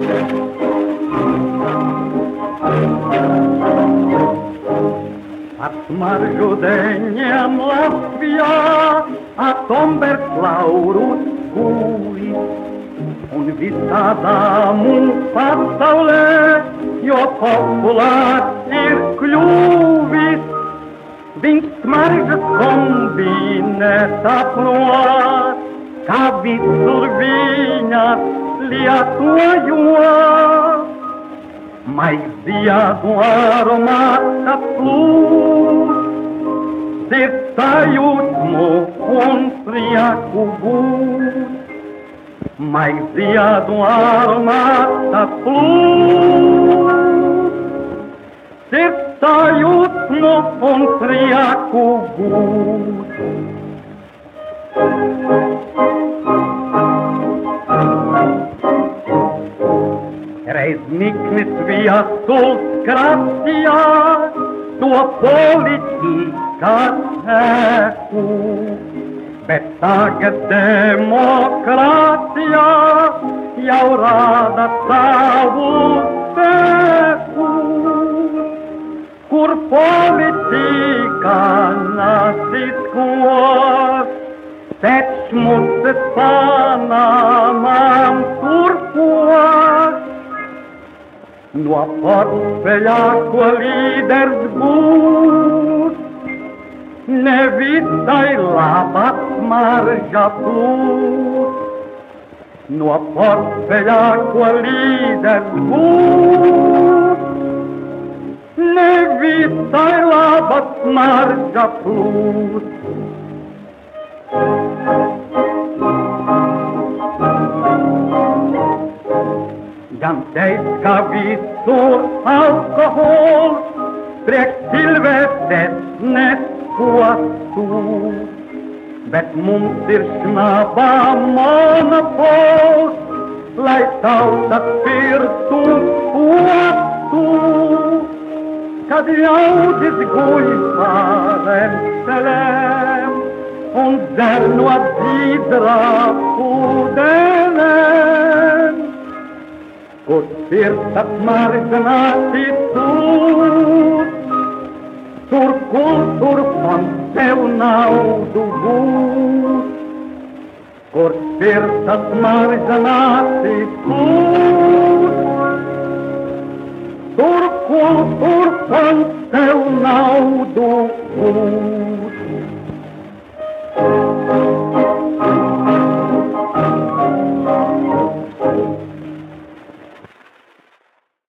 Smarżudeniem Latvia, a tomber Laurus guvis, un visādāmu pasaulē, jo populārs ir kļuvis. Viņš smaržas kombinē saprot, kā visur viņas lietojot. Maizijādu aromāta plūst, dzird sajūsmu un prieku gūst. Maizijādu aromāta plūst, dzird sajūsmu un prieku gūst. Reiz niknis viesuls krastījā, to politika sēku, bet tagad demokrātijā jau rāda savu spēku, kur politika nasiskos, pēc šmuces panamām turkos. No portfeļā, ko līderis būs, nevisai laba smarža plūst. No portfeļā, ko līderis būs, nevisai laba smarža plūst. Gan teikt, ka visur alkohols priekš cilvēces neskotu, bet mums ir šnabā monopols, lai tauta spirtu postu. Kad ļaudis guļ pārem celēm un dzer no dzīdrā ūdenēm, kur sirds apmardzināti tūs, tur fonds tev naudu būs. Kur sirds apmardzināti tūs, tur fonds tev naudu būs.